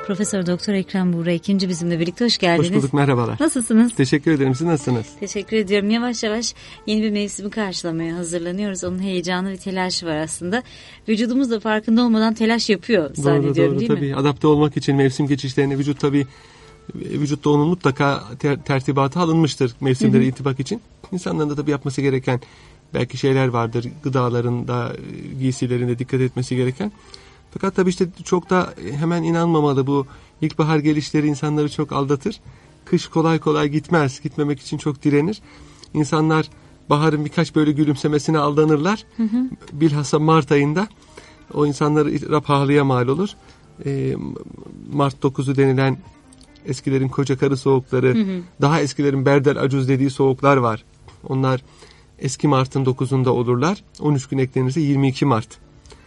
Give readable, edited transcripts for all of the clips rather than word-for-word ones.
Profesör Doktor Ekrem Buğra ikinci bizimle birlikte, hoş geldiniz. Hoş bulduk, merhabalar. Nasılsınız? Teşekkür ederim, siz nasılsınız? Teşekkür ediyorum. Yavaş yavaş yeni bir mevsimi karşılamaya hazırlanıyoruz. Onun heyecanı ve telaşı var aslında. Vücudumuz da farkında olmadan telaş yapıyor zannediyorum, doğru, değil tabii. mi? Adapte olmak için mevsim geçişlerine vücutta onun mutlaka tertibatı alınmıştır mevsimlere itibak için. İnsanların da tabii yapması gereken belki şeyler vardır. Gıdalarında, giysilerinde dikkat etmesi gereken. Fakat tabii işte çok da hemen inanmamalı. Bu ilkbahar gelişleri insanları çok aldatır. Kış kolay kolay gitmez. Gitmemek için çok direnir. İnsanlar baharın birkaç böyle gülümsemesine aldanırlar. Bilhassa Mart ayında o insanları pahalıya mal olur. Mart 9'u denilen eskilerin koca karı soğukları, daha eskilerin berdel acuz dediği soğuklar var. Onlar eski Mart'ın 9'unda olurlar. 13 gün eklenirse 22 Mart'tır.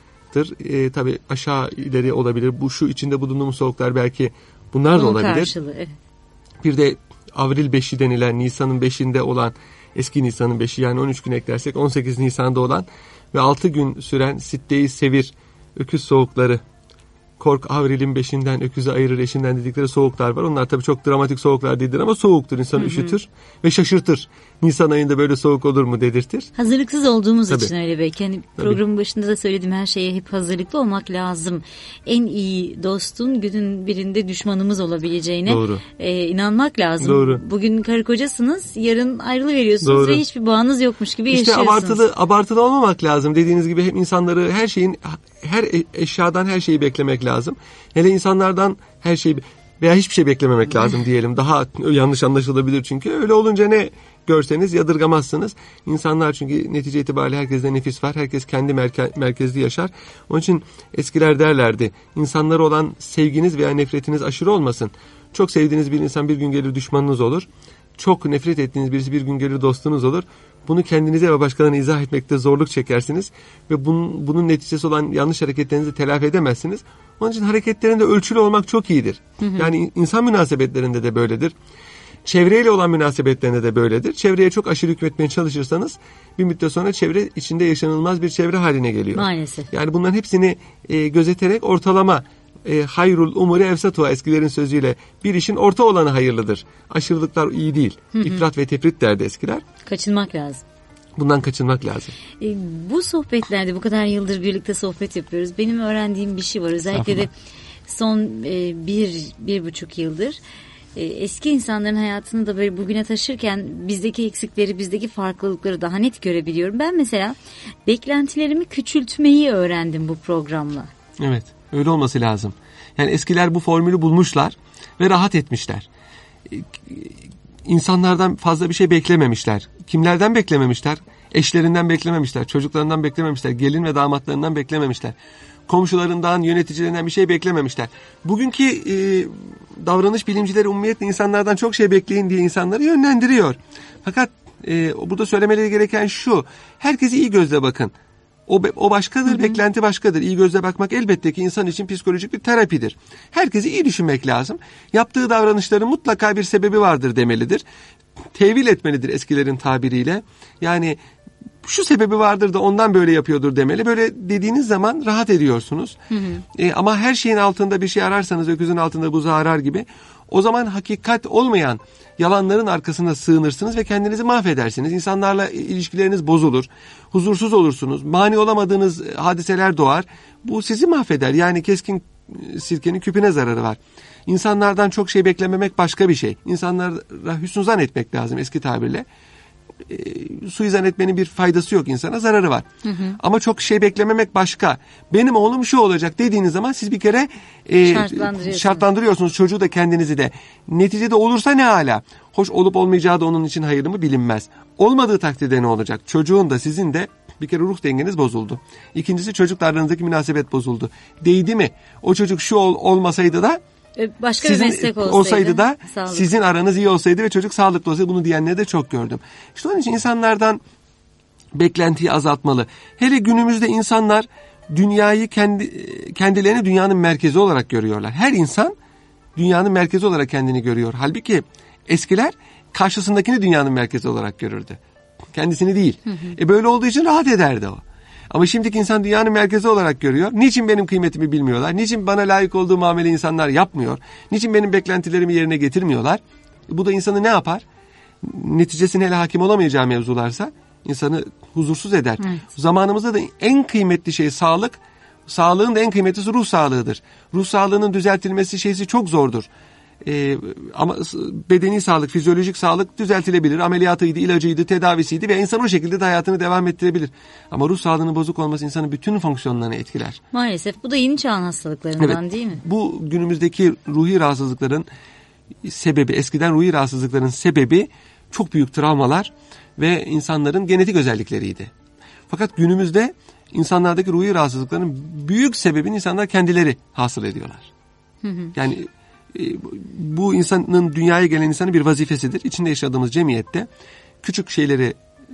Tabii aşağı ileri olabilir. Şu içinde bulunduğumuz soğuklar belki bunlar da olabilir. Karşılığı, evet. Bir de Avril 5'i denilen, Nisan'ın 5'inde olan, eski Nisan'ın 5'i yani 13 gün eklersek 18 Nisan'da olan ve 6 gün süren Sitte-i Sevir, öküz soğukları, kork Avril'in 5'inden öküzü ayırır eşinden dedikleri soğuklar var. Onlar tabii çok dramatik soğuklar değildir ama soğuktur. İnsanı üşütür ve şaşırtır. Nisan ayında böyle soğuk olur mu dedirtir. Hazırlıksız olduğumuz tabii. için öyle belki. Hani programın başında da söyledim, her şeye hep hazırlıklı olmak lazım. En iyi dostun günün birinde düşmanımız olabileceğine inanmak lazım. Doğru. Bugün karı kocasınız, yarın ayrılıveriyorsunuz ve hiçbir bağınız yokmuş gibi yaşıyorsunuz. İşte abartılı olmamak lazım. Dediğiniz gibi hem insanları her eşyadan her şeyi beklemek lazım. Hele insanlardan her şeyi veya hiçbir şey beklememek lazım diyelim. Daha yanlış anlaşılabilir çünkü. Öyle olunca ne görseniz yadırgamazsınız. İnsanlar çünkü netice itibariyle herkeste nefis var. Herkes kendi merkezli yaşar. Onun için eskiler derlerdi. İnsanlara olan sevginiz veya nefretiniz aşırı olmasın. Çok sevdiğiniz bir insan bir gün gelir düşmanınız olur. Çok nefret ettiğiniz birisi bir gün gelir dostunuz olur. Bunu kendinize ve başkalarına izah etmekte zorluk çekersiniz. Ve bunun neticesi olan yanlış hareketlerinizi telafi edemezsiniz. Onun için hareketlerinde ölçülü olmak çok iyidir. Yani insan münasebetlerinde de böyledir. Çevreyle olan münasebetlerinde de böyledir. Çevreye çok aşırı hükmetmeye çalışırsanız bir müddet sonra çevre içinde yaşanılmaz bir çevre haline geliyor. Maalesef. Yani bunların hepsini gözeterek ortalama hayrul umuri evsatuha eskilerin sözüyle bir işin orta olanı hayırlıdır. Aşırılıklar iyi değil. İfrat ve tefrit derdi eskiler. Kaçınmak lazım. Bundan kaçınmak lazım. Bu sohbetlerde bu kadar yıldır birlikte sohbet yapıyoruz. Benim öğrendiğim bir şey var. Özellikle de son 1,5 yıldır eski insanların hayatını da böyle bugüne taşırken bizdeki eksikleri, bizdeki farklılıkları daha net görebiliyorum. Ben mesela beklentilerimi küçültmeyi öğrendim bu programla. Evet, öyle olması lazım. Yani eskiler bu formülü bulmuşlar ve rahat etmişler. İnsanlardan fazla bir şey beklememişler. Kimlerden beklememişler? Eşlerinden beklememişler, çocuklarından beklememişler, gelin ve damatlarından beklememişler. Komşularından, yöneticilerinden bir şey beklememişler. Bugünkü davranış bilimcileri umumiyetle insanlardan çok şey bekleyin diye insanları yönlendiriyor. Fakat burada söylemeleri gereken şu: herkese iyi gözle bakın. O başkadır, beklenti başkadır. İyi gözle bakmak elbette ki insan için psikolojik bir terapidir. Herkese iyi düşünmek lazım. Yaptığı davranışların mutlaka bir sebebi vardır demelidir. Tevil etmelidir eskilerin tabiriyle. Yani şu sebebi vardır da ondan böyle yapıyordur demeli. Böyle dediğiniz zaman rahat ediyorsunuz. Ama her şeyin altında bir şey ararsanız öküzün altında buzağı arar gibi, o zaman hakikat olmayan yalanların arkasına sığınırsınız ve kendinizi mahvedersiniz. İnsanlarla ilişkileriniz bozulur. Huzursuz olursunuz. Mani olamadığınız hadiseler doğar. Bu sizi mahveder. Yani keskin sirkenin küpüne zararı var. İnsanlardan çok şey beklememek başka bir şey. İnsanlara hüsnüzan etmek lazım eski tabirle. Suizan etmenin bir faydası yok, insana zararı var. Ama çok şey beklememek başka. Benim oğlum şu olacak dediğiniz zaman siz bir kere şartlandırıyorsunuz çocuğu da kendinizi de. Neticede olursa ne hala. Hoş olup olmayacağı da onun için hayırlı mı bilinmez. Olmadığı takdirde ne olacak? Çocuğun da sizin de bir kere ruh dengeniz bozuldu. İkincisi çocukla aranızdaki münasebet bozuldu. Değdi mi? O çocuk şu olmasaydı da başka bir meslek olsaydı da sağlıklı. Sizin aranız iyi olsaydı ve çocuk sağlıklı olsaydı, bunu diyenleri de çok gördüm. İşte onun için insanlardan beklentiyi azaltmalı. Hele günümüzde insanlar dünyayı kendilerini dünyanın merkezi olarak görüyorlar. Her insan dünyanın merkezi olarak kendini görüyor. Halbuki eskiler karşısındakini dünyanın merkezi olarak görürdü. Kendisini değil. Böyle olduğu için rahat ederdi o. Ama şimdiki insan dünyanın merkezi olarak görüyor. Niçin benim kıymetimi bilmiyorlar? Niçin bana layık olduğu muamele insanlar yapmıyor? Niçin benim beklentilerimi yerine getirmiyorlar? Bu da insanı ne yapar? Neticesine hele hakim olamayacağı mevzularsa insanı huzursuz eder. Evet. Zamanımızda da en kıymetli şey sağlık. Sağlığın da en kıymetlisi ruh sağlığıdır. Ruh sağlığının düzeltilmesi şeysi çok zordur. Ama bedeni sağlık, fizyolojik sağlık düzeltilebilir. Ameliyatıydı, ilacıydı, tedavisiydi ve insan o şekilde de hayatını devam ettirebilir. Ama ruh sağlığının bozuk olması insanın bütün fonksiyonlarını etkiler. Maalesef bu da yeni çağın hastalıklarından değil mi? Bu günümüzdeki ruhi rahatsızlıkların sebebi, eskiden ruhi rahatsızlıkların sebebi çok büyük travmalar ve insanların genetik özellikleriydi. Fakat günümüzde insanlardaki ruhi rahatsızlıkların büyük sebebini insanlar kendileri hasıl ediyorlar. Yani bu insanın, dünyaya gelen insanın bir vazifesidir. İçinde yaşadığımız cemiyette küçük şeyleri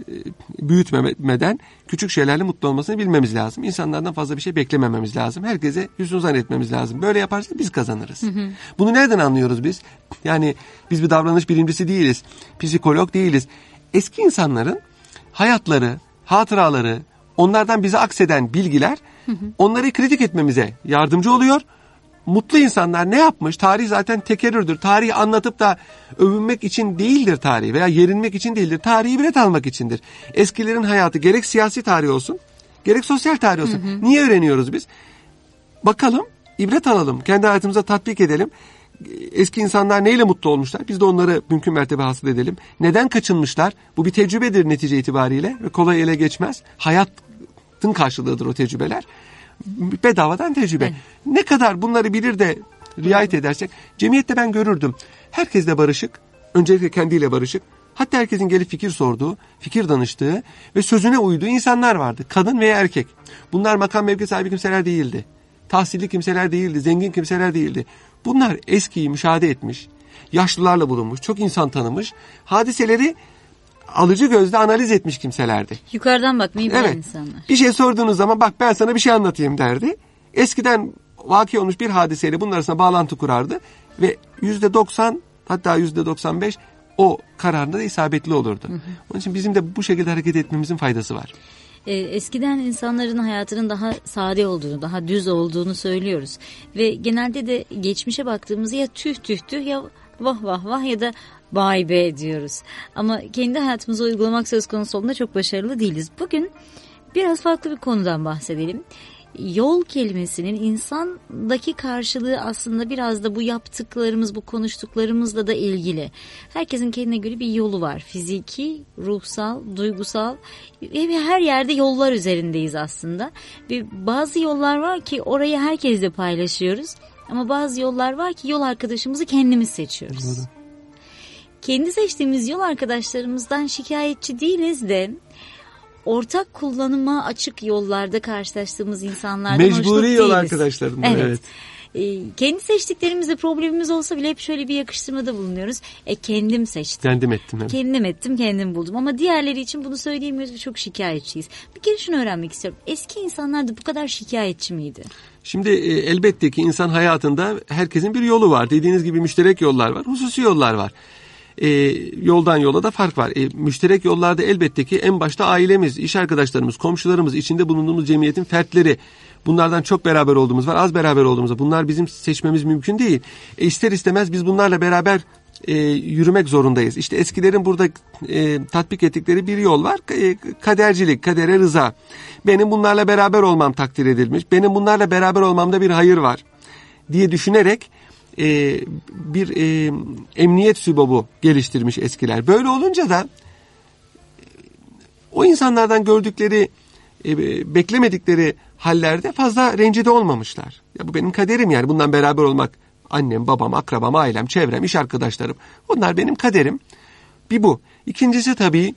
büyütmeden küçük şeylerle mutlu olmasını bilmemiz lazım. İnsanlardan fazla bir şey beklemememiz lazım. Herkese hüsnü zannetmemiz lazım. Böyle yaparsak biz kazanırız. Bunu nereden anlıyoruz biz? Yani biz bir davranış bilimcisi değiliz. Psikolog değiliz. Eski insanların hayatları, hatıraları, onlardan bize akseden bilgiler onları kritik etmemize yardımcı oluyor. Mutlu insanlar ne yapmış? Tarih zaten tekerrürdür. Tarihi anlatıp da övünmek için değildir tarih veya yerinmek için değildir. Tarihi ibret almak içindir. Eskilerin hayatı gerek siyasi tarih olsun, gerek sosyal tarih olsun. Niye öğreniyoruz biz? Bakalım, ibret alalım, kendi hayatımıza tatbik edelim. Eski insanlar neyle mutlu olmuşlar? Biz de onları mümkün mertebe hasıl edelim. Neden kaçınmışlar? Bu bir tecrübedir netice itibariyle ve kolay ele geçmez. Hayatın karşılığıdır o tecrübeler. Bedavadan tecrübe. Evet. Ne kadar bunları bilir de riayet edersek, cemiyette ben görürdüm. Herkes de barışık, öncelikle kendiyle barışık. Hatta herkesin gelip fikir sorduğu, fikir danıştığı ve sözüne uyduğu insanlar vardı. Kadın veya erkek. Bunlar makam mevki sahibi kimseler değildi. Tahsilli kimseler değildi, zengin kimseler değildi. Bunlar eskiyi müşahede etmiş, yaşlılarla bulunmuş, çok insan tanımış, hadiseleri alıcı gözle analiz etmiş kimselerdi. Yukarıdan bakmayı bilen insanlar. Bir şey sorduğunuz zaman bak ben sana bir şey anlatayım derdi. Eskiden vaki olmuş bir hadiseyle bunun arasında bağlantı kurardı ve %90 hatta %95 o kararında da isabetli olurdu. Onun için bizim de bu şekilde hareket etmemizin faydası var. Eskiden insanların hayatının daha sade olduğunu, daha düz olduğunu söylüyoruz. Ve genelde de geçmişe baktığımızda ya tüh tüh tüh ya vah vah vah ya da vay be diyoruz. Ama kendi hayatımıza uygulamak söz konusu olduğunda çok başarılı değiliz. Bugün biraz farklı bir konudan bahsedelim. Yol kelimesinin insandaki karşılığı aslında biraz da bu yaptıklarımız, bu konuştuklarımızla da ilgili. Herkesin kendine göre bir yolu var. Fiziki, ruhsal, duygusal ve her yerde yollar üzerindeyiz aslında. Ve bazı yollar var ki orayı herkesle paylaşıyoruz. Ama bazı yollar var ki yol arkadaşımızı kendimiz seçiyoruz. Doğru. Kendi seçtiğimiz yol arkadaşlarımızdan şikayetçi değiliz de ortak kullanıma açık yollarda karşılaştığımız insanlardan hoşnut değiliz. Mecburi yol arkadaşlarından, evet. Kendi seçtiklerimizde problemimiz olsa bile hep şöyle bir yakıştırmada bulunuyoruz. Kendim seçtim. Kendim ettim. Evet. Kendim ettim, kendim buldum. Ama diğerleri için bunu söyleyemiyoruz ve çok şikayetçiyiz. Bir kere şunu öğrenmek istiyorum. Eski insanlar da bu kadar şikayetçi miydi? Şimdi elbette ki insan hayatında herkesin bir yolu var. Dediğiniz gibi müşterek yollar var, hususi yollar var. Yoldan yola da fark var. Müşterek yollarda elbette ki en başta ailemiz, iş arkadaşlarımız, komşularımız, içinde bulunduğumuz cemiyetin fertleri. Bunlardan çok beraber olduğumuz var, az beraber olduğumuz var. Bunlar bizim seçmemiz mümkün değil. İster istemez biz bunlarla beraber yürümek zorundayız. İşte eskilerin burada tatbik ettikleri bir yol var. Kadercilik, kadere rıza. Benim bunlarla beraber olmam takdir edilmiş. Benim bunlarla beraber olmamda bir hayır var diye düşünerek bir emniyet sübobu geliştirmiş eskiler. Böyle olunca da o insanlardan gördükleri, beklemedikleri hallerde fazla rencide olmamışlar. Ya bu benim kaderim yani bundan beraber olmak. Annem, babam, akrabam, ailem, çevrem, iş arkadaşlarım. Bunlar benim kaderim. Bir bu. İkincisi tabii,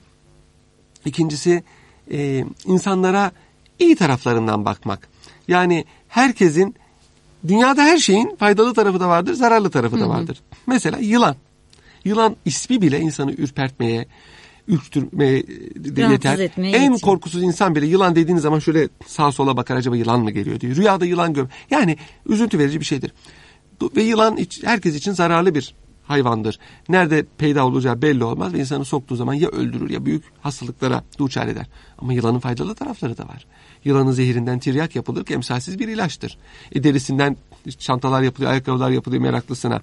insanlara iyi taraflarından bakmak. Yani herkesin, dünyada her şeyin faydalı tarafı da vardır, zararlı tarafı da vardır. Mesela yılan. Yılan ismi bile insanı ürpertmeye, ürktürmeye yeter. En korkusuz insan bile yılan dediğiniz zaman şöyle sağa sola bakar, acaba yılan mı geliyor diyor. Rüyada yılan gör. Yani üzüntü verici bir şeydir. Ve yılan herkes için zararlı bir hayvandır. Nerede peyda olacağı belli olmaz ve insanı soktuğu zaman ya öldürür ya büyük hastalıklara duçar eder. Ama yılanın faydalı tarafları da var. Yılanın zehirinden tiryak yapılır ki emsalsiz bir ilaçtır. Derisinden çantalar yapılıyor, ayakkabılar yapılıyor meraklısına.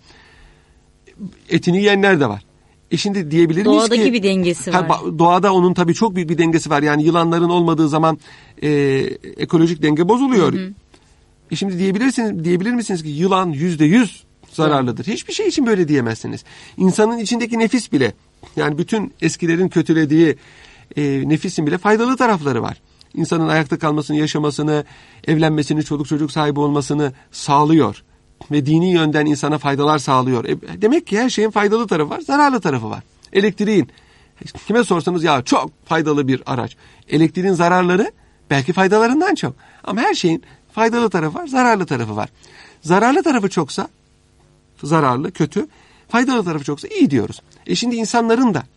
Etini yiyenler de var. Şimdi diyebilir miyiz ki... Doğadaki bir dengesi var. Doğada onun tabii çok büyük bir dengesi var. Yani yılanların olmadığı zaman ekolojik denge bozuluyor. Şimdi diyebilir misiniz ki yılan %100 zararlıdır? Hiçbir şey için böyle diyemezsiniz. İnsanın içindeki nefis bile, yani bütün eskilerin kötülediği nefisin bile faydalı tarafları var. İnsanın ayakta kalmasını, yaşamasını, evlenmesini, çoluk çocuk sahibi olmasını sağlıyor. Ve dini yönden insana faydalar sağlıyor. Demek ki her şeyin faydalı tarafı var, zararlı tarafı var. Elektriğin, kime sorsanız ya çok faydalı bir araç. Elektriğin zararları belki faydalarından çok. Ama her şeyin faydalı tarafı var, zararlı tarafı var. Zararlı tarafı çoksa zararlı, kötü. Faydalı tarafı çoksa iyi diyoruz. Şimdi insanların da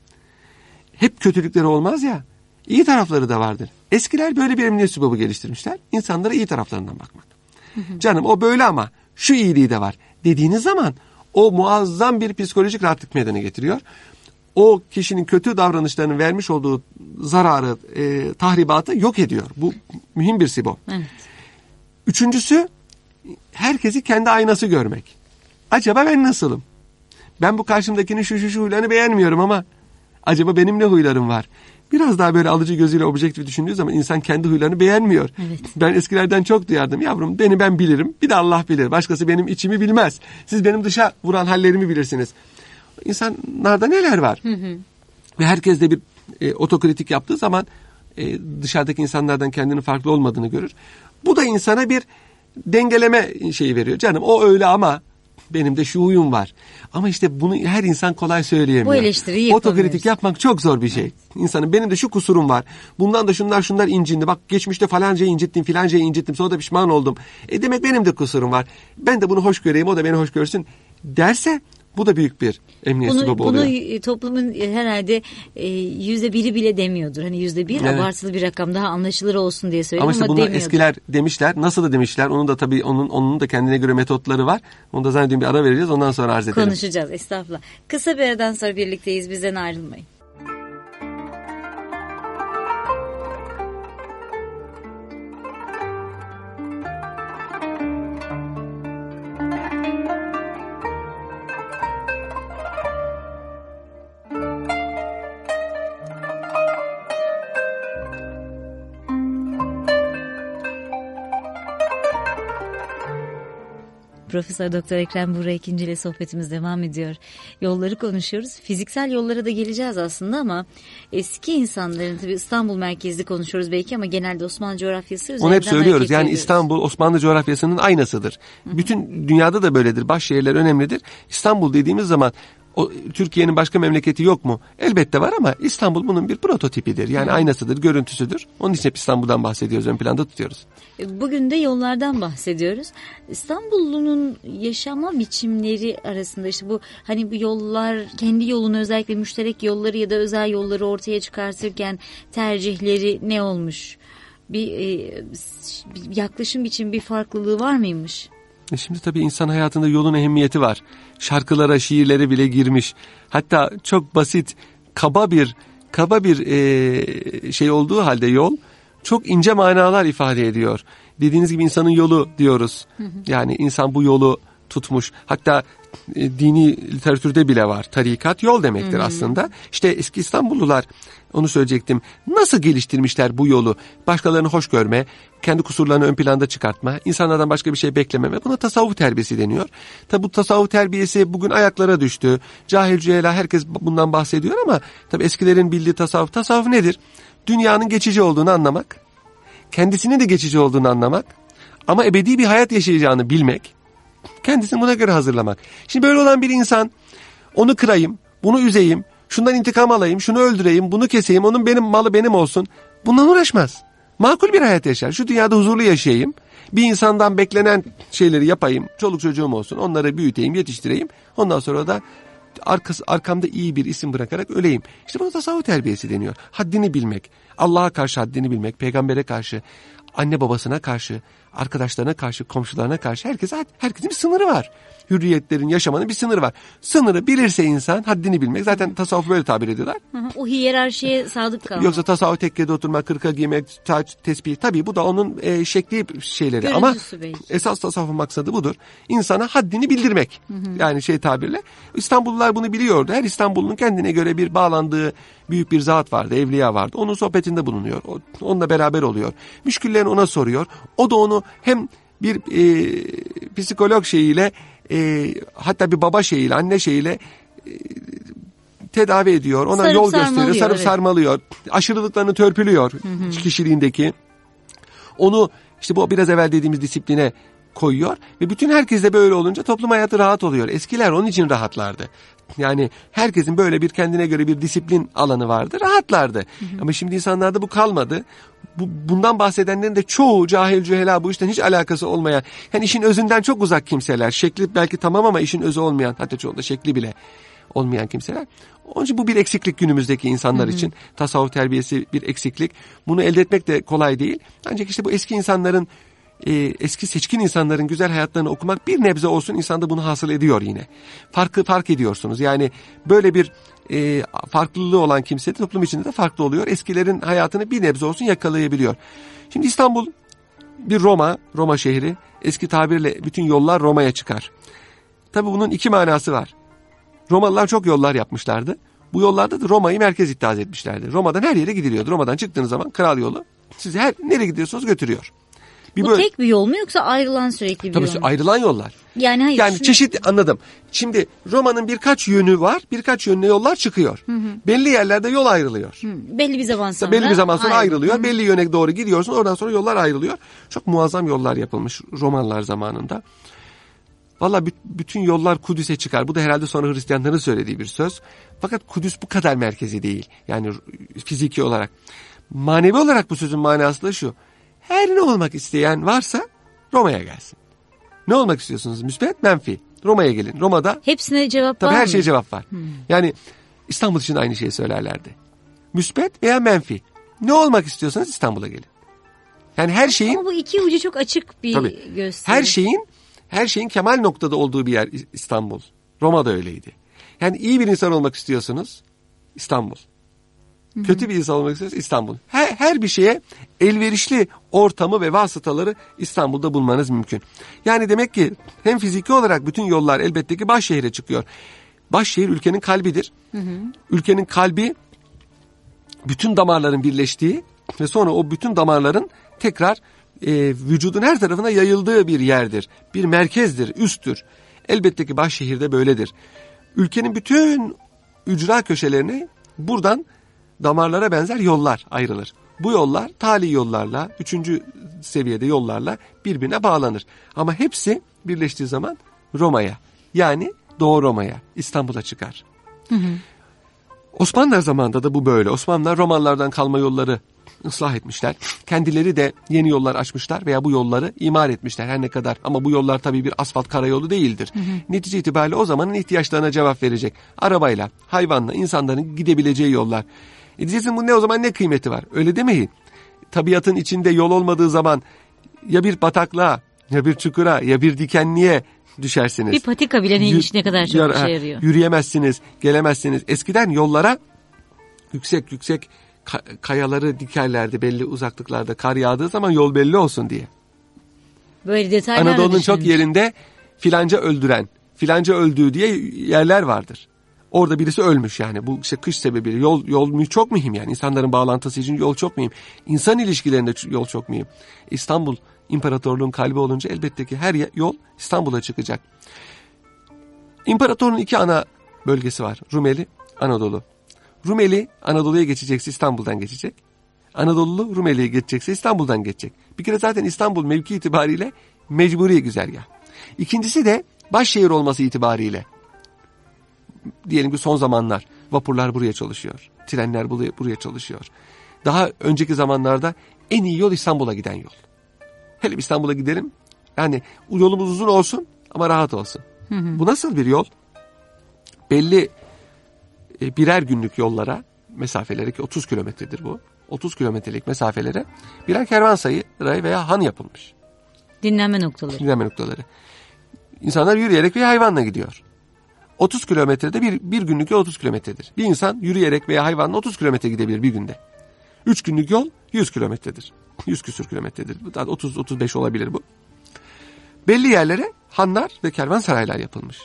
hep kötülükleri olmaz ya. İyi tarafları da vardır. Eskiler böyle bir emniyet sübabı geliştirmişler. İnsanlara iyi taraflarından bakmak. Canım o böyle ama şu iyiliği de var dediğiniz zaman o muazzam bir psikolojik rahatlık meydana getiriyor. O kişinin kötü davranışlarının vermiş olduğu zararı, tahribatı yok ediyor. Bu mühim bir sibo. Evet. Üçüncüsü, herkesi kendi aynası görmek. Acaba ben nasılım? Ben bu karşımdakinin şu huylarını beğenmiyorum ama acaba benim ne huylarım var? Biraz daha böyle alıcı gözüyle objektif düşündüğü zaman insan kendi huylarını beğenmiyor. Evet. Ben eskilerden çok duyardım. Yavrum beni ben bilirim. Bir de Allah bilir. Başkası benim içimi bilmez. Siz benim dışa vuran hallerimi bilirsiniz. İnsanlarda neler var? Ve herkes de bir otokritik yaptığı zaman dışarıdaki insanlardan kendinin farklı olmadığını görür. Bu da insana bir dengeleme şeyi veriyor. Canım o öyle ama benim de şu huyum var. Ama işte bunu her insan kolay söyleyemiyor. Bu eleştiriyi yapamıyoruz. Otokritik yapmak çok zor bir şey. Evet. İnsanın benim de şu kusurum var. Bundan da şunlar incindi. Bak geçmişte falancayı incittim, filancayı incittim. Sonra da pişman oldum. Demek benim de kusurum var. Ben de bunu hoş göreyim, o da beni hoş görsün derse bu da büyük bir emniyet sübabı oluyor. Bunu toplumun herhalde %1'i bile demiyordur. Hani %1 evet. Abartılı bir rakam, daha anlaşılır olsun diye söylüyorum ama işte ama bunu demiyordur. eskiler demişler. Nasıl da demişler? Onun da tabii onun da kendine göre metotları var. Onu da zannediyorum bir ara vereceğiz. Ondan sonra arz edelim. Konuşacağız. Estağfurullah. Kısa bir aradan sonra birlikteyiz. Bizden ayrılmayın. Profesör Doktor Ekrem Buğra İkinci ile sohbetimiz devam ediyor. Yolları konuşuyoruz. Fiziksel yollara da geleceğiz aslında ama eski insanların, tabii İstanbul merkezli konuşuyoruz belki ama genelde Osmanlı coğrafyası üzerinden. Onu hep söylüyoruz. Yani İstanbul Osmanlı coğrafyasının aynasıdır. Bütün dünyada da böyledir. Baş şehirler önemlidir. İstanbul dediğimiz zaman Türkiye'nin başka memleketi yok mu? Elbette var ama İstanbul bunun bir prototipidir. Yani aynasıdır, görüntüsüdür. Onun için hep İstanbul'dan bahsediyoruz, ön planda tutuyoruz. Bugün de yollardan bahsediyoruz. İstanbullu'nun yaşama biçimleri arasında işte bu hani bu yollar, kendi yolunu, özellikle müşterek yolları ya da özel yolları ortaya çıkartırken tercihleri ne olmuş? Bir yaklaşım biçim, bir farklılığı var mıymış? Şimdi tabii insan hayatında yolun ehemmiyeti var. Şarkılara, şiirlere bile girmiş. Hatta çok basit, kaba bir şey olduğu halde yol çok ince manalar ifade ediyor. Dediğiniz gibi insanın yolu diyoruz. Yani insan bu yolu tutmuş. Hatta dini literatürde bile var. Tarikat yol demektir aslında. İşte eski İstanbullular, onu söyleyecektim. Nasıl geliştirmişler bu yolu? Başkalarını hoş görme, kendi kusurlarını ön planda çıkartma, insanlardan başka bir şey beklememe. Buna tasavvuf terbiyesi deniyor. Tabi bu tasavvuf terbiyesi bugün ayaklara düştü. Cahil cühela herkes bundan bahsediyor ama tabi eskilerin bildiği tasavvuf. Tasavvuf nedir? Dünyanın geçici olduğunu anlamak, kendisinin de geçici olduğunu anlamak ama ebedi bir hayat yaşayacağını bilmek, kendisini buna göre hazırlamak. Şimdi böyle olan bir insan, onu kırayım, bunu üzeyim, şundan intikam alayım, şunu öldüreyim, bunu keseyim, onun benim malı benim olsun. Bundan uğraşmaz. Makul bir hayat yaşar. Şu dünyada huzurlu yaşayayım. Bir insandan beklenen şeyleri yapayım. Çoluk çocuğum olsun. Onları büyüteyim, yetiştireyim. Ondan sonra da arkamda iyi bir isim bırakarak öleyim. İşte buna tasavvuf terbiyesi deniyor. Haddini bilmek. Allah'a karşı haddini bilmek. Peygambere karşı, anne babasına karşı, arkadaşlarına karşı, komşularına karşı herkesin bir sınırı var. Hürriyetlerin, yaşamanın bir sınırı var. Sınırı bilirse insan, haddini bilmek. Zaten tasavvuf böyle tabir ediyorlar. O hiyerarşiye sadık kalmak. Yoksa tasavvuf tekkede oturmak, kırka giymek, taç, tesbih. Tabii bu da onun şekli şeyleri. Görüntüsü Ama belki. esas tasavvufun maksadı budur. İnsana haddini bildirmek. Yani tabirle. İstanbullular bunu biliyordu. Her İstanbullunun kendine göre bir bağlandığı büyük bir zat vardı, evliya vardı. Onun sohbetinde bulunuyor. Onunla beraber oluyor. Müşküllerini ona soruyor. O da onu hem bir psikolog şeyiyle, hatta bir baba şeyiyle, anne şeyiyle tedavi ediyor. Ona Sarıp yol gösteriyor, sarmalıyor, sarıp evet. sarmalıyor. Aşırılıklarını törpülüyor kişiliğindeki. Onu işte bu biraz evvel dediğimiz disipline koyuyor ve bütün herkes de böyle olunca toplum hayatı rahat oluyor. Eskiler onun için rahatlardı. Yani herkesin böyle bir kendine göre bir disiplin alanı vardı, rahatlardı. Ama şimdi insanlarda bu kalmadı. Bundan bahsedenlerin de çoğu cahil cühela, bu işten hiç alakası olmayan, yani işin özünden çok uzak kimseler. Şekli belki tamam ama işin özü olmayan, hatta çoğu da şekli bile olmayan kimseler. Onun için bu bir eksiklik günümüzdeki insanlar için. Tasavvuf terbiyesi bir eksiklik. Bunu elde etmek de kolay değil. Ancak işte bu eski insanların, eski seçkin insanların güzel hayatlarını okumak bir nebze olsun insanda bunu hasıl ediyor yine. Fark ediyorsunuz. Yani böyle bir farklılığı olan kimse de toplum içinde de farklı oluyor. Eskilerin hayatını bir nebze olsun yakalayabiliyor. Şimdi İstanbul bir Roma şehri. Eski tabirle bütün yollar Roma'ya çıkar. Tabii bunun iki manası var. Romalılar çok yollar yapmışlardı. Bu yollarda da Roma'yı merkez iddia etmişlerdi. Roma'dan her yere gidiliyordu. Roma'dan çıktığınız zaman kral yolu sizi nereye gidiyorsunuz götürüyor. Bu tek bir yol mu yoksa ayrılan sürekli bir yol mu? Tabii ayrılan yollar. Yani hayır. Yani çeşit, anladım. Şimdi Roma'nın birkaç yönü var. Birkaç yönüne yollar çıkıyor. Belli yerlerde yol ayrılıyor. Belli bir zaman sonra. Belli bir zaman sonra ayrılıyor. Belli yöne doğru gidiyorsun. Oradan sonra yollar ayrılıyor. Çok muazzam yollar yapılmış Romalılar zamanında. Valla bütün yollar Kudüs'e çıkar. Bu da herhalde sonra Hristiyanların söylediği bir söz. Fakat Kudüs bu kadar merkezi değil. Yani fiziki olarak. Manevi olarak bu sözün manası da şu. Her ne olmak isteyen varsa Roma'ya gelsin. Ne olmak istiyorsunuz? Müsbet, menfi. Roma'ya gelin. Roma'da hepsine cevap var tabii mı? her şeye cevap var. Yani İstanbul için aynı şeyi söylerlerdi. Müsbet veya menfi. Ne olmak istiyorsanız İstanbul'a gelin. Yani her şeyin... Ama bu iki ucu çok açık bir gösteri. Her şeyin kemal noktada olduğu bir yer İstanbul. Roma da öyleydi. Yani iyi bir insan olmak istiyorsunuz İstanbul. Kötü bir insan olmak istiyorsanız İstanbul. Her bir şeye elverişli ortamı ve vasıtaları İstanbul'da bulmanız mümkün. Yani demek ki hem fiziki olarak bütün yollar elbette ki başşehire çıkıyor. Başşehir ülkenin kalbidir. Ülkenin kalbi bütün damarların birleştiği ve sonra o bütün damarların tekrar vücudun her tarafına yayıldığı bir yerdir. Bir merkezdir, üsttür. Elbette ki başşehirde böyledir. Ülkenin bütün ücra köşelerine buradan damarlara benzer yollar ayrılır. Bu yollar tali yollarla, 3. seviyede yollarla birbirine bağlanır. Ama hepsi birleştiği zaman Roma'ya, yani Doğu Roma'ya, İstanbul'a çıkar. Osmanlılar zamanında da bu böyle. Osmanlılar Romalılardan kalma yolları ıslah etmişler. Kendileri de yeni yollar açmışlar veya bu yolları imar etmişler her ne kadar. Ama bu yollar tabii bir asfalt karayolu değildir. Netice itibariyle o zamanın ihtiyaçlarına cevap verecek. Arabayla, hayvanla, insanların gidebileceği yollar. Diyeceksin bu ne o zaman ne kıymeti var? Öyle demeyin. Tabiatın içinde yol olmadığı zaman ya bir bataklığa, ya bir çukura, ya bir dikenliğe düşersiniz. Bir patika bile ne kadar çok işe yarıyor. Yürüyemezsiniz, gelemezsiniz. Eskiden yollara yüksek kayaları dikerlerdi belli uzaklıklarda. Kar yağdığı zaman yol belli olsun diye. Böyle detaylarla Anadolu'nun çok yerinde filanca öldüren, filanca öldüğü diye yerler vardır. Orada birisi ölmüş yani. Bu işte kış sebebiyle yol çok mühim yani. İnsanların bağlantısı için yol çok mühim. İnsan ilişkilerinde yol çok mühim. İstanbul İmparatorluğun kalbi olunca elbette ki her yol İstanbul'a çıkacak. İmparatorluğun 2 ana bölgesi var. Rumeli, Anadolu. Rumeli Anadolu'ya geçecekse İstanbul'dan geçecek. Anadolu Rumeli'ye geçecekse İstanbul'dan geçecek. Bir kere zaten İstanbul mevki itibariyle mecburi güzergah. İkincisi de başşehir olması itibariyle. Diyelim ki son zamanlar vapurlar buraya çalışıyor. Trenler buraya çalışıyor. Daha önceki zamanlarda en iyi yol İstanbul'a giden yol. Hele bir İstanbul'a gidelim. Yani yolumuz uzun olsun ama rahat olsun. Bu nasıl bir yol? Belli birer günlük yollara, mesafeleri ki 30 kilometredir bu. 30 kilometrelik mesafelere birer kervansarayı veya han yapılmış. Dinlenme noktaları. Dinlenme noktaları. İnsanlar yürüyerek veya hayvanla gidiyor. 30 kilometrede bir günlük yol 30 kilometredir. Bir insan yürüyerek veya hayvanla 30 kilometre gidebilir bir günde. 3 günlük yol 100 kilometredir. 100 küsur kilometredir. 30-35 olabilir bu. Belli yerlere hanlar ve kervansaraylar yapılmış.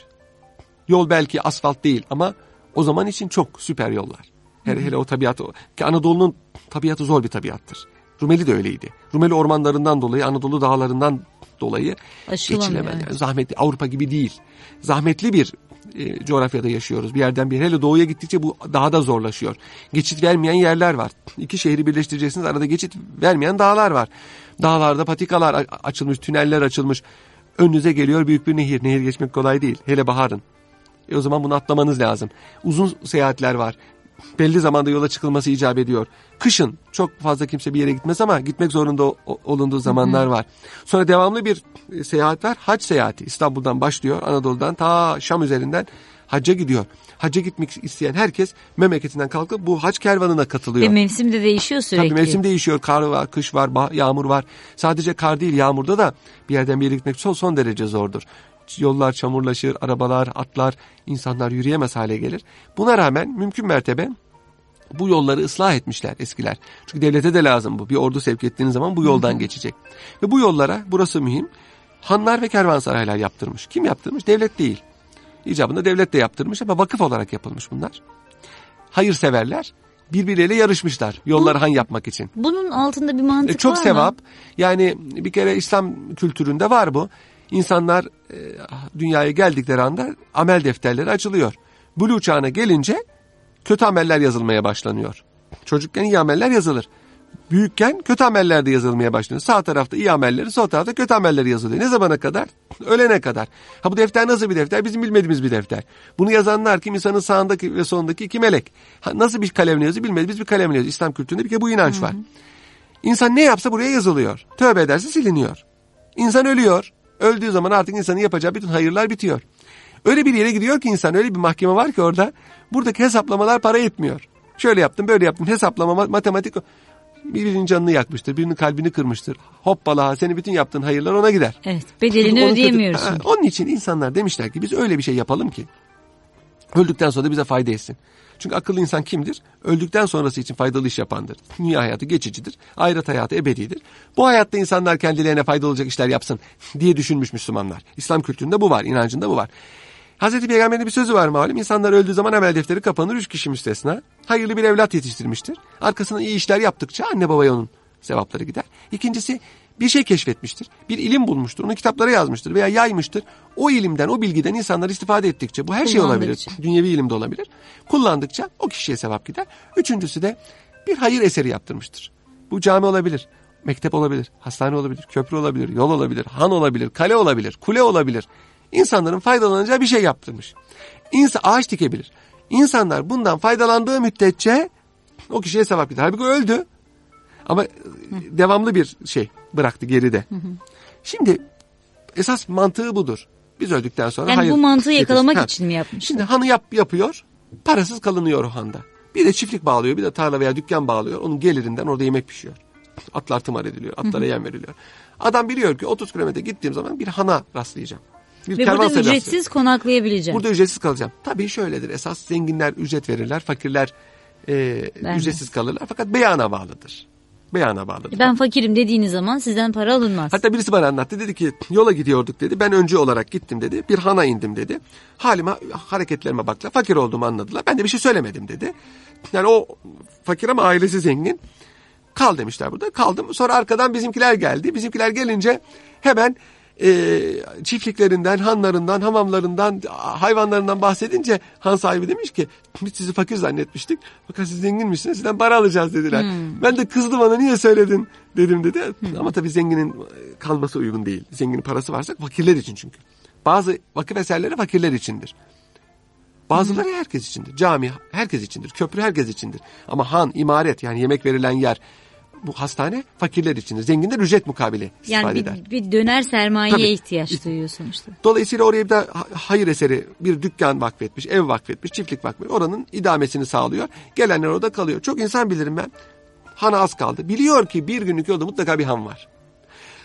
Yol belki asfalt değil ama o zaman için çok süper yollar. Hele o tabiat, ki Anadolu'nun tabiatı zor bir tabiattır. Rumeli de öyleydi. Rumeli ormanlarından dolayı, Anadolu dağlarından dolayı geçilemez. Yani zahmetli, Avrupa gibi değil. Zahmetli bir coğrafyada yaşıyoruz. Bir yerden bir, hele doğuya gittikçe bu daha da zorlaşıyor. Geçit vermeyen yerler var. İki şehri birleştireceksiniz, arada geçit vermeyen dağlar var. Dağlarda patikalar açılmış, tüneller açılmış. Önünüze geliyor büyük bir nehir. Nehir geçmek kolay değil. Hele baharın. O zaman bunu atlamanız lazım. Uzun seyahatler var. Belli zamanda yola çıkılması icap ediyor. Kışın çok fazla kimse bir yere gitmez ama gitmek zorunda olunduğu zamanlar var. Sonra devamlı bir seyahat var. Hac seyahati. İstanbul'dan başlıyor. Anadolu'dan ta Şam üzerinden hacca gidiyor. Hacca gitmek isteyen herkes memleketinden kalkıp bu hac kervanına katılıyor. Ve mevsim de değişiyor sürekli. Tabii mevsim değişiyor. Kar var, kış var, yağmur var. Sadece kar değil, yağmurda da bir yerden bir yere gitmek son derece zordur. Yollar çamurlaşır, arabalar, atlar, insanlar yürüyemez hale gelir. Buna rağmen mümkün mertebe bu yolları ıslah etmişler eskiler. Çünkü devlete de lazım bu. Bir ordu sevk ettiğiniz zaman bu yoldan geçecek. Ve bu yollara, burası mühim, hanlar ve kervansaraylar yaptırmış. Kim yaptırmış? Devlet değil. İcabında devlet de yaptırmış ama vakıf olarak yapılmış bunlar. Hayırseverler birbirleriyle yarışmışlar yolları han yapmak için. Bunun altında bir mantık çok var mı? Çok sevap. Yani bir kere İslam kültüründe var bu. İnsanlar dünyaya geldikleri anda amel defterleri açılıyor. Buluğ çağına gelince kötü ameller yazılmaya başlanıyor. Çocukken iyi ameller yazılır. Büyükken kötü ameller de yazılmaya başlanıyor. Sağ tarafta iyi amelleri, sol tarafta kötü amelleri yazılıyor. Ne zamana kadar? Ölene kadar. Ha, bu defter nasıl bir defter? Bizim bilmediğimiz bir defter. Bunu yazanlar kim? İnsanın sağındaki ve solundaki iki melek. Nasıl bir kalemle yazıyor bilmediğimiz biz bir kalemle yazıyor. İslam kültüründe bir kere bu inanç var. İnsan ne yapsa buraya yazılıyor. Tövbe ederse siliniyor. İnsan ölüyor. Öldüğü zaman artık insanın yapacağı bütün hayırlar bitiyor. Öyle bir yere gidiyor ki insan, öyle bir mahkeme var ki orada. Buradaki hesaplamalar para etmiyor. Şöyle yaptım, böyle yaptım. Hesaplama, matematik. Birinin canını yakmıştır, birinin kalbini kırmıştır. Hoppala, senin bütün yaptığın hayırlar ona gider. Evet, bedelini ödeyemiyorsun. Onun için insanlar demişler ki biz öyle bir şey yapalım ki öldükten sonra da bize fayda etsin. Çünkü akıllı insan kimdir? Öldükten sonrası için faydalı iş yapandır. Dünya hayatı geçicidir. Ahiret hayatı ebedidir. Bu hayatta insanlar kendilerine faydalı olacak işler yapsın diye düşünmüş Müslümanlar. İslam kültüründe bu var, inancında bu var. Hazreti Peygamber'in bir sözü var malum. İnsanlar öldüğü zaman amel defteri kapanır, 3 kişi müstesna. Hayırlı bir evlat yetiştirmiştir. Arkasından iyi işler yaptıkça anne babaya onun sevapları gider. İkincisi, bir şey keşfetmiştir. Bir ilim bulmuştur. Onu kitaplara yazmıştır veya yaymıştır. O ilimden, o bilgiden insanlar istifade ettikçe, bu her şey olabilir. Dünyevi ilim de olabilir. Kullandıkça o kişiye sevap gider. Üçüncüsü de bir hayır eseri yaptırmıştır. Bu cami olabilir, mektep olabilir, hastane olabilir, köprü olabilir, yol olabilir, han olabilir, kale olabilir, kule olabilir. İnsanların faydalanacağı bir şey yaptırmış. Ağaç dikebilir. İnsanlar bundan faydalandığı müddetçe o kişiye sevap gider. Halbuki öldü. Ama devamlı bir şey bıraktı geride. Şimdi esas mantığı budur. Biz öldükten sonra yani hayır. Bu mantığı yakalamak için mi yapmış? Şimdi hanı yapıyor. Parasız kalınıyor o handa. Bir de çiftlik bağlıyor, bir de tarla veya dükkan bağlıyor. Onun gelirinden orada yemek pişiyor. Atlar tımar ediliyor, atlara yem veriliyor. Adam biliyor ki 30 kilometre gittiğim zaman bir hana rastlayacağım. Ve burada ücretsiz konaklayabileceğim. Burada ücretsiz kalacağım. Tabii şöyledir. Esas zenginler ücret verirler. Fakirler ücretsiz kalırlar. Fakat beyana bağlıdır. Beyana bağlıdır. Ben fakirim dediğiniz zaman sizden para alınmaz. Hatta birisi bana anlattı. Dedi ki yola gidiyorduk dedi. Ben öncü olarak gittim dedi. Bir hana indim dedi. Halime, hareketlerime bakla. Fakir olduğumu anladılar. Ben de bir şey söylemedim dedi. Yani o fakir ama ailesi zengin. Kal demişler burada. Kaldım. Sonra arkadan bizimkiler geldi. Bizimkiler gelince hemen çiftliklerinden, hanlarından, hamamlarından, hayvanlarından bahsedince han sahibi demiş ki biz sizi fakir zannetmiştik. Fakat siz zenginmişsiniz, sizden para alacağız dediler. Ben de kızdım, ona niye söyledin dedim dedi. Ama tabii zenginin kalması uygun değil. Zenginin parası varsa fakirler için çünkü. Bazı vakıf eserleri fakirler içindir. Bazıları herkes içindir. Cami herkes içindir. Köprü herkes içindir. Ama han, imaret yani yemek verilen yer, bu hastane fakirler içindir. Zenginler ücret mukabili istifade eder. Yani bir döner sermayeye ihtiyaç duyuyor sonuçta. Dolayısıyla oraya bir de hayır eseri, bir dükkan vakfetmiş, ev vakfetmiş, çiftlik vakfetmiş. Oranın idamesini sağlıyor. Gelenler orada kalıyor. Çok insan bilirim ben. Hana az kaldı. Biliyor ki bir günlük yolda mutlaka bir han var.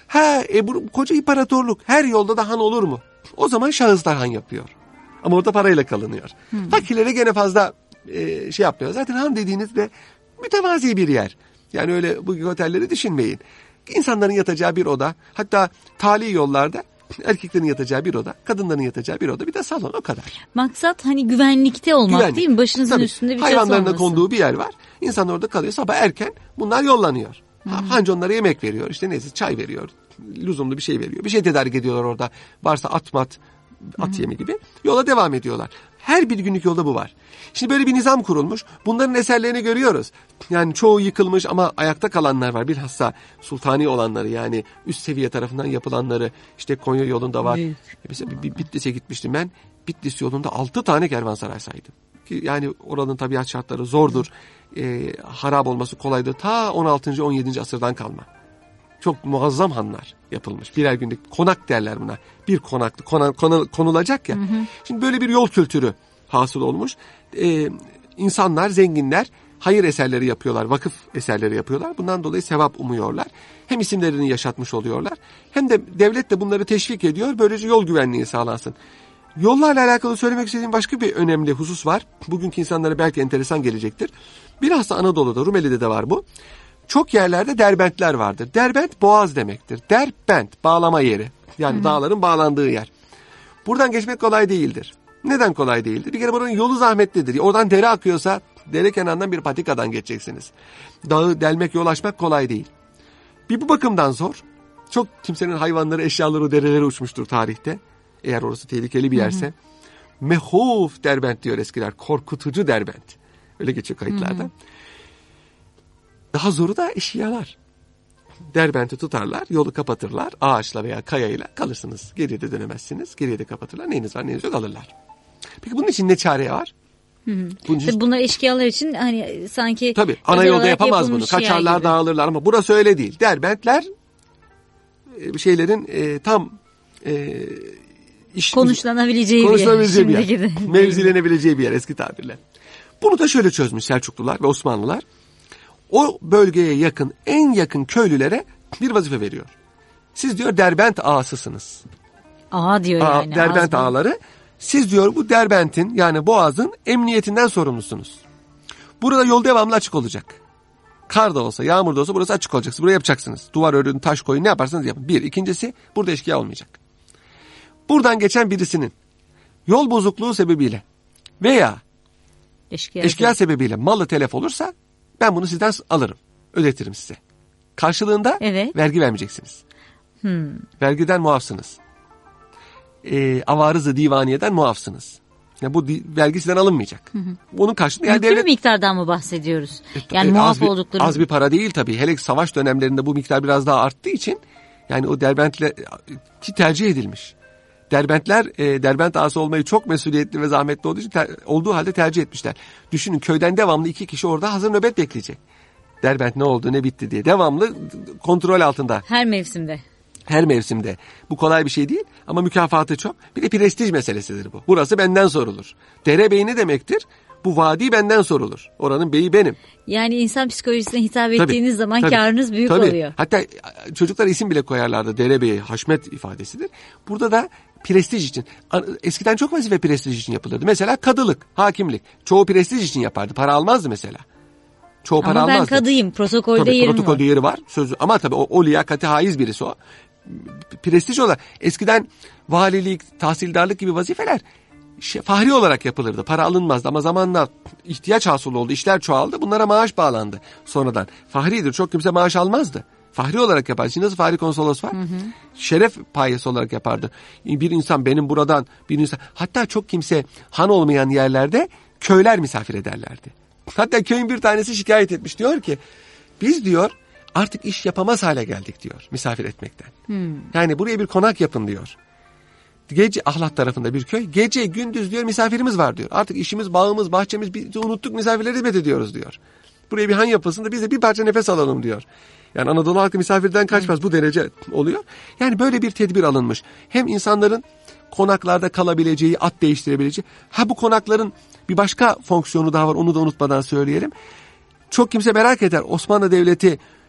Bu koca imparatorluk her yolda da han olur mu? O zaman şahıslar han yapıyor. Ama orada parayla kalınıyor. Fakirlere gene fazla şey yapmıyor. Zaten han dediğinizde mütevazi bir yer. Yani öyle bugün otelleri düşünmeyin. İnsanların yatacağı bir oda, hatta tali yollarda erkeklerin yatacağı bir oda, kadınların yatacağı bir oda, bir de salon, o kadar. Maksat hani güvenlikte olmak değil mi? Başınızın Tabii, üstünde bir çatı olması. hayvanların da konduğu bir yer var. İnsanlar orada kalıyor. Sabah erken bunlar yollanıyor. Hancı onlara yemek veriyor. İşte neyse çay veriyor. Lüzumlu bir şey veriyor. Bir şey tedarik ediyorlar orada. Varsa at yemi gibi. Yola devam ediyorlar. Her bir günlük yolda bu var. Şimdi böyle bir nizam kurulmuş. Bunların eserlerini görüyoruz. Yani çoğu yıkılmış ama ayakta kalanlar var. Bilhassa sultani olanları, yani üst seviye tarafından yapılanları. İşte Konya yolunda var. Mesela Bitlis'e gitmiştim ben. Bitlis yolunda 6 tane kervansaray saydım. Yani oranın tabiat şartları zordur. Harap olması kolaydır. Ta 16. 17. asırdan kalma. Çok muazzam hanlar yapılmış. Birer günlük konak derler buna. Bir konaklı konulacak ya. Şimdi böyle bir yol kültürü hasıl olmuş. İnsanlar, zenginler hayır eserleri yapıyorlar. Vakıf eserleri yapıyorlar. Bundan dolayı sevap umuyorlar. Hem isimlerini yaşatmış oluyorlar. Hem de devlet de bunları teşvik ediyor. Böylece yol güvenliği sağlansın. Yollarla alakalı söylemek istediğim başka bir önemli husus var. Bugünkü insanlara belki enteresan gelecektir. Bilhassa Anadolu'da, Rumeli'de de var bu. Çok yerlerde derbentler vardır. Derbent boğaz demektir. Derbent bağlama yeri. Yani dağların bağlandığı yer. Buradan geçmek kolay değildir. Neden kolay değildir? Bir kere buranın yolu zahmetlidir. Oradan dere akıyorsa dere kenarından bir patikadan geçeceksiniz. Dağı delmek, yol açmak kolay değil. Bir bu bakımdan zor. Çok kimsenin hayvanları, eşyaları derelere uçmuştur tarihte. Eğer orası tehlikeli bir yerse. Mehuf derbent diyor eskiler. Korkutucu derbent. Öyle geçiyor kayıtlarda. Daha zoru da eşyalar. Derbenti tutarlar, yolu kapatırlar. Ağaçla veya kayayla kalırsınız. Geriye de dönemezsiniz. Geriye de kapatırlar. Neyiniz var neyiniz yok alırlar. Peki bunun için ne çare var? Bunlar eşkıyalar için hani sanki... Tabii ana yolda yapamaz bunu. Kaçarlar, dağılırlar ama burası öyle değil. Derbentler şeylerin tam konuşlanabileceği bir yer. Mevzilenebileceği bir yer eski tabirle. Bunu da şöyle çözmüş Selçuklular ve Osmanlılar. O bölgeye yakın, en yakın köylülere bir vazife veriyor. Siz diyor Derbent ağasısınız. Ağa diyor yani. Derbent ağaları. Siz diyor bu Derbent'in, yani Boğaz'ın emniyetinden sorumlusunuz. Burada yol devamlı açık olacak. Kar da olsa, yağmur da olsa burası açık olacak. Siz buraya yapacaksınız. Duvar örün, taş koyun, ne yaparsanız yapın. Bir. İkincisi, burada eşkıya olmayacak. Buradan geçen birisinin yol bozukluğu sebebiyle veya eşkıya sebebiyle malı telef olursa ben bunu sizden alırım. Ödetirim size. Karşılığında vergi vermeyeceksiniz. Vergiden muafsınız. Avarız-ı divaniyeden muafsınız. Yani bu vergi sizden alınmayacak. Bunun karşılığında yani devlet... bir miktardan mı bahsediyoruz? Yani muaf oldukları... Az bir para değil tabii. Hele savaş dönemlerinde bu miktar biraz daha arttığı için yani o Derbent'le ki tercih edilmiş. Derbentler Derbent ağası olmayı çok mesuliyetli ve zahmetli olduğu halde tercih etmişler. Düşünün, köyden devamlı 2 kişi orada hazır nöbet bekleyecek. Derbent ne oldu ne bitti diye devamlı kontrol altında. Her mevsimde. Bu kolay bir şey değil ama mükafatı çok. Bir de prestij meselesidir bu. Burası benden sorulur. Derebeyi ne demektir? Bu vadi benden sorulur. Oranın beyi benim. Yani insan psikolojisine hitap ettiğiniz zaman karınız büyük oluyor. Hatta çocuklar isim bile koyarlardı. Derebeyi, haşmet ifadesidir. Burada da prestij için. Eskiden çok vazife prestij için yapılırdı. Mesela kadılık, hakimlik. Çoğu prestij için yapardı. Para almazdı mesela. Çoğu para almazdı. Ama ben kadıyım. Protokolde yerim var. Protokolde yeri var. Sözü. Ama tabii o liyakati haiz birisi o. Prestij olarak. Eskiden valilik, tahsildarlık gibi vazifeler fahri olarak yapılırdı. Para alınmazdı ama zamanla ihtiyaç hasıl oldu. İşler çoğaldı. Bunlara maaş bağlandı sonradan. Fahridir. Çok kimse maaş almazdı. Fahri olarak yapardı. Şimdi nasıl fahri konsolos var? Şeref payesi olarak yapardı. Bir insan benim buradan, bir insan. Hatta çok kimse han olmayan yerlerde köyler misafir ederlerdi. Hatta köyün bir tanesi şikayet etmiş. Diyor ki biz diyor artık iş yapamaz hale geldik diyor misafir etmekten. Yani buraya bir konak yapın diyor. Gece Ahlat tarafında bir köy. Gece gündüz diyor misafirimiz var diyor. Artık işimiz, bağımız, bahçemiz unuttuk, misafirlere hizmet ediyoruz diyor. Buraya bir han yapılsın da biz de bir parça nefes alalım diyor. Yani Anadolu halkı misafirden kaçmaz, bu derece oluyor. Yani böyle bir tedbir alınmış. Hem insanların konaklarda kalabileceği, at değiştirebileceği. Bu konakların bir başka fonksiyonu daha var, onu da unutmadan söyleyelim. Çok kimse merak eder. Osmanlı Devleti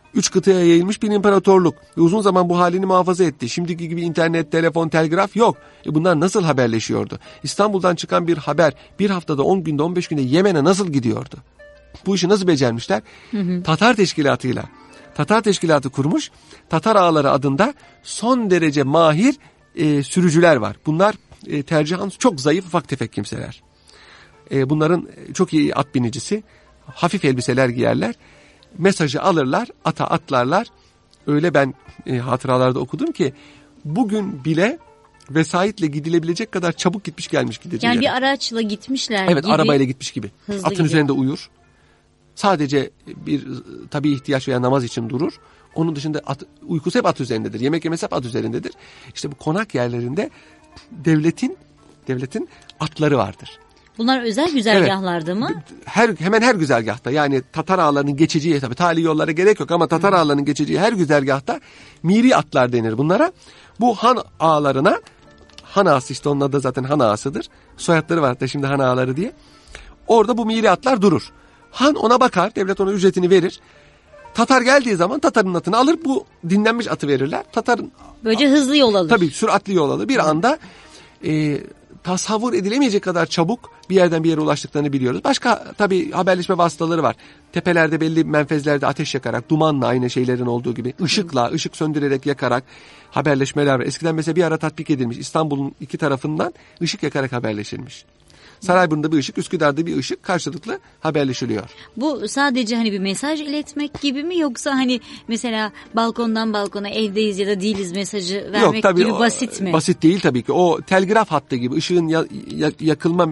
3 kıtaya yayılmış bir imparatorluk. Uzun zaman bu halini muhafaza etti. Şimdiki gibi internet, telefon, telgraf yok. Bunlar nasıl haberleşiyordu? İstanbul'dan çıkan bir haber bir haftada, 10 günde, 15 günde Yemen'e nasıl gidiyordu? Bu işi nasıl becermişler? Tatar teşkilatıyla. Tatar teşkilatı kurmuş. Tatar ağaları adında son derece mahir sürücüler var. Bunlar tercihan çok zayıf, ufak tefek kimseler. Bunların çok iyi at binicisi. Hafif elbiseler giyerler. Mesajı alırlar, ata atlarlar. Öyle ben hatıralarda okudum ki bugün bile vesayetle gidilebilecek kadar çabuk gitmiş gelmiş gideceği Yani yere. bir araçla gitmişler Evet, gibi. arabayla gitmiş gibi. Hızlı Atın gidiyor. üzerinde uyur. Sadece bir tabii ihtiyaç veya namaz için durur. Onun dışında uykusu hep at üzerindedir. Yemek yemesi hep at üzerindedir. İşte bu konak yerlerinde devletin atları vardır. Bunlar özel güzergahlarda mı? Hemen her güzergahta, yani Tatar ağalarının geçeceği, tabii tali yollara gerek yok ama Tatar ağalarının geçeceği her güzergahta miri atlar denir bunlara. Bu han ağalarına, han ağası işte onun adı zaten han ağasıdır. Soyadları var da şimdi han ağaları diye. Orada bu miri atlar durur. Han ona bakar, devlet ona ücretini verir. Tatar geldiği zaman Tatar'ın atını alır, bu dinlenmiş atı verirler. Tatar'ın Böylece hızlı yol alır. tabii süratli yol alır. Bir anda tasavvur edilemeyecek kadar çabuk bir yerden bir yere ulaştıklarını biliyoruz. Başka tabii haberleşme vasıtaları var. Tepelerde belli menfezlerde ateş yakarak, dumanla, aynı şeylerin olduğu gibi ışık söndürerek yakarak haberleşmeler var. Eskiden mesela bir ara tatbik edilmiş. İstanbul'un iki tarafından ışık yakarak haberleşilmiş. Sarayburnu'nda bir ışık, Üsküdar'da bir ışık, karşılıklı haberleşiliyor. Bu sadece hani bir mesaj iletmek gibi mi, yoksa hani mesela balkondan balkona evdeyiz ya da değiliz mesajı vermek tabii gibi basit mi? Basit değil tabii ki. O telgraf hattı gibi ışığın yakılma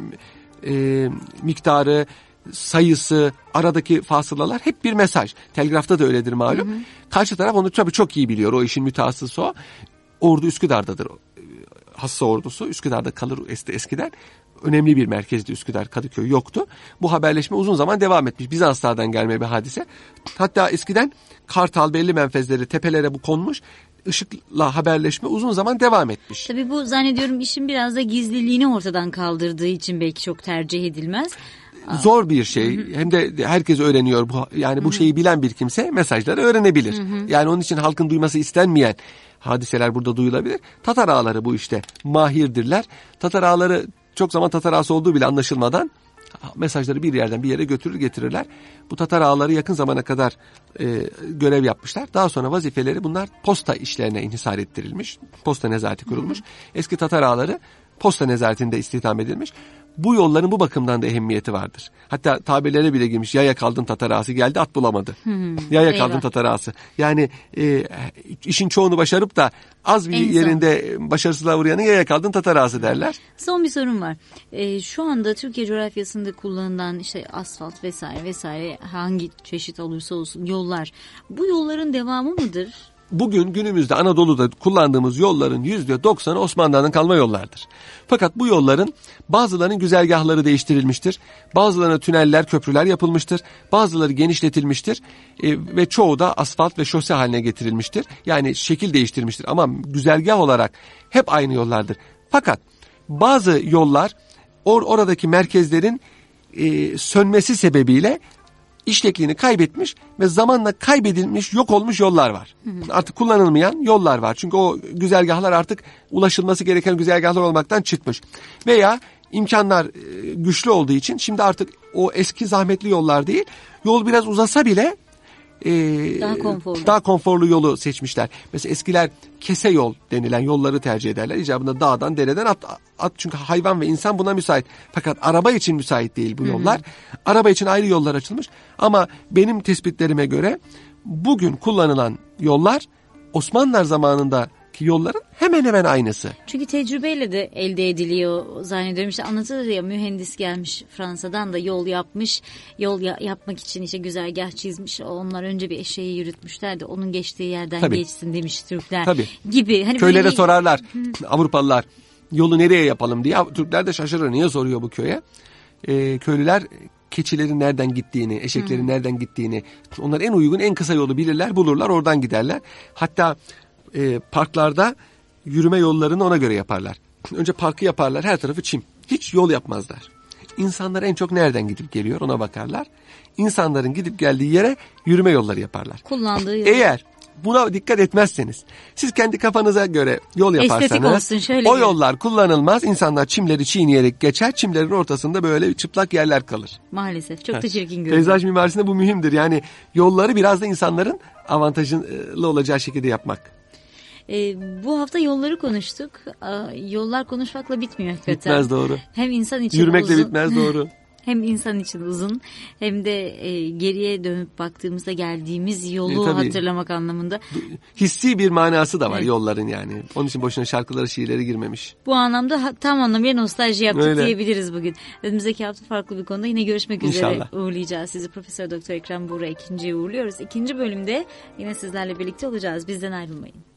miktarı, sayısı, aradaki fasılalar hep bir mesaj. Telgrafta da öyledir malum. Karşı taraf onu tabii çok iyi biliyor. O işin mütehassısı o. Ordu Üsküdar'dadır. Hassa ordusu Üsküdar'da kalır eskiden. Önemli bir merkezdi Üsküdar, Kadıköy yoktu. Bu haberleşme uzun zaman devam etmiş. Bizanslardan gelme bir hadise. Hatta eskiden Kartal belli menfezleri, tepelere bu konmuş. Işıkla haberleşme uzun zaman devam etmiş. Tabii bu zannediyorum işin biraz da gizliliğini ortadan kaldırdığı için belki çok tercih edilmez. Zor bir şey. Hem de herkes öğreniyor. Yani bu şeyi bilen bir kimse mesajları öğrenebilir. Yani onun için halkın duyması istenmeyen hadiseler burada duyulabilir. Tatar ağaları bu işte mahirdirler. Tatar ağaları çok zaman Tatar ağası olduğu bile anlaşılmadan mesajları bir yerden bir yere götürür getirirler. Bu Tatar ağaları yakın zamana kadar görev yapmışlar. Daha sonra vazifeleri bunlar posta işlerine inhisar ettirilmiş. Posta nezareti kurulmuş. Eski Tatar ağaları posta nezaretinde istihdam edilmiş. Bu yolların bu bakımdan da ehemmiyeti vardır. Hatta tabirlere bile girmiş. Yaya kaldın Tatar ağası, geldi at bulamadı. Yaya kaldın Tatar ağası. Yani işin çoğunu başarıp da az bir yerinde başarısızlığa uğrayanın yaya kaldın Tatar ağası derler. Son bir sorum var. Şu anda Türkiye coğrafyasında kullanılan işte asfalt vesaire hangi çeşit olursa olsun yollar, bu yolların devamı mıdır? Bugün günümüzde Anadolu'da kullandığımız yolların %90'ı Osmanlı'dan kalma yollardır. Fakat bu yolların bazılarının güzergahları değiştirilmiştir. Bazılarına tüneller, köprüler yapılmıştır. Bazıları genişletilmiştir. Ve çoğu da asfalt ve şose haline getirilmiştir. Yani şekil değiştirmiştir ama güzergah olarak hep aynı yollardır. Fakat bazı yollar oradaki merkezlerin sönmesi sebebiyle işlekliğini kaybetmiş ve zamanla kaybedilmiş, yok olmuş yollar var. Artık kullanılmayan yollar var. Çünkü o güzergahlar artık ulaşılması gereken güzergahlar olmaktan çıkmış. Veya imkanlar güçlü olduğu için şimdi artık o eski zahmetli yollar değil, yol biraz uzasa bile daha konforlu yolu seçmişler. Mesela eskiler kese yol denilen yolları tercih ederler. İcabında dağdan, dereden at çünkü hayvan ve insan buna müsait. Fakat araba için müsait değil bu yollar. Araba için ayrı yollar açılmış. Ama benim tespitlerime göre bugün kullanılan yollar Osmanlılar zamanındaki yolların hemen hemen aynısı. Çünkü tecrübeyle de elde ediliyor zannediyorum. İşte anlatılır ya, mühendis gelmiş Fransa'dan da yol yapmış. Yol yapmak için işte güzergah çizmiş. Onlar önce bir eşeği yürütmüşler de onun geçtiği yerden geçsin demiş Türkler. Tabii. Gibi. Hani köylere böyle sorarlar Avrupalılar yolu nereye yapalım diye. Türkler de şaşırır, niye soruyor bu köye? Köylüler keçilerin nereden gittiğini, eşeklerin nereden gittiğini, onlar en uygun, en kısa yolu bilirler, bulurlar, oradan giderler. Hatta parklarda yürüme yollarını ona göre yaparlar. Önce parkı yaparlar, her tarafı çim. Hiç yol yapmazlar. İnsanlar en çok nereden gidip geliyor ona bakarlar. İnsanların gidip geldiği yere yürüme yolları yaparlar. Kullandığı yol. Eğer buna dikkat etmezseniz, siz kendi kafanıza göre yol yaparsanız olsun, şöyle o yollar kullanılmaz. İnsanlar çimleri çiğneyerek geçer. Çimlerin ortasında böyle çıplak yerler kalır. Maalesef çok da çirkin görünüyor. Peyzaj mimarisinde bu mühimdir. Yani yolları biraz da insanların avantajlı olacağı şekilde yapmak. Bu hafta yolları konuştuk. Yollar konuşmakla bitmiyor hakikaten. Bitmez, doğru. Hem insan için Yürümekle uzun. bitmez, doğru. Hem insan için uzun hem de geriye dönüp baktığımızda geldiğimiz yolu Tabii. hatırlamak anlamında. Hissi bir manası da var Evet. yolların yani. Onun için boşuna şarkıları, şiirleri girmemiş. Bu anlamda tam anlamıyla nostalji yaptık Öyle. diyebiliriz bugün. Önümüzdeki hafta farklı bir konuda yine görüşmek üzere. İnşallah. Uğurlayacağız sizi. Profesör Doktor Ekrem Buğra ikinciyi uğurluyoruz. İkinci bölümde yine sizlerle birlikte olacağız. Bizden ayrılmayın.